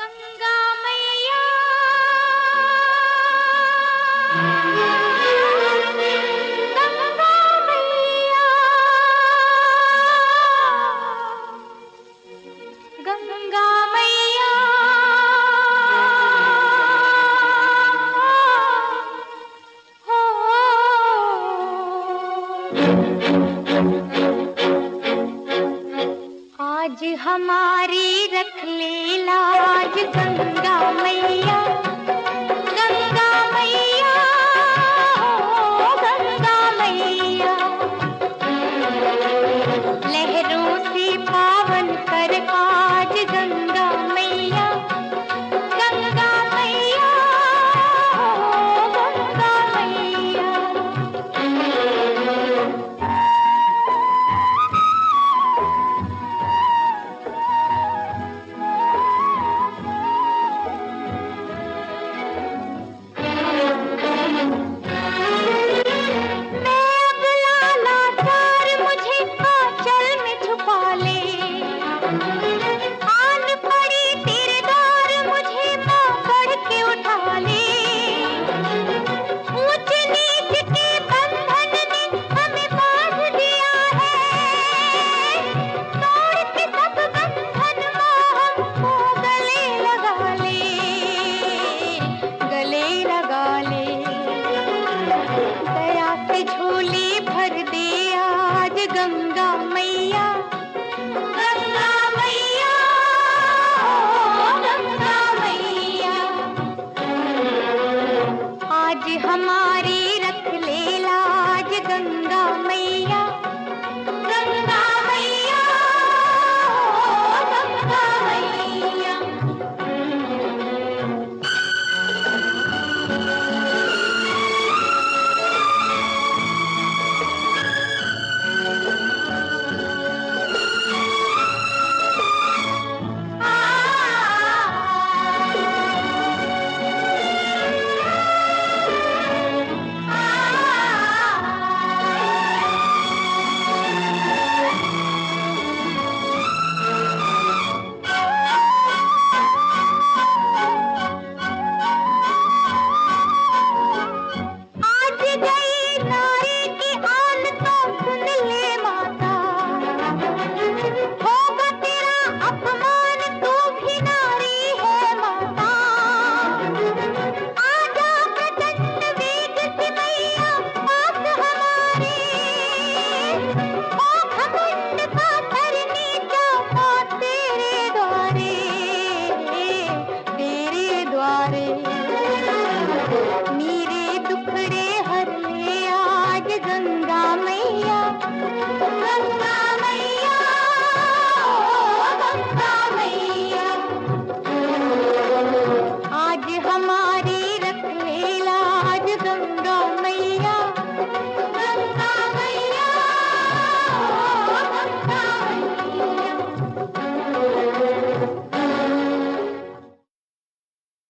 गंगा मैया गंगा मैया गंगा मैया हो आज हमारी रख ले लाज गंगा मैया गंगा मैया हो गंगा मैया लहरों से पावन कर आज गंगा मैया गंगा मैया हो गंगा मैया। झोली भर दे आज गंगा मैया गंगा मैया ओ गंगा मैया आज हमारी रख ले लाज गंगा मैया गंगा मैया ओ गंगा मैया। मेरे दुखड़े हर ले आज गंगा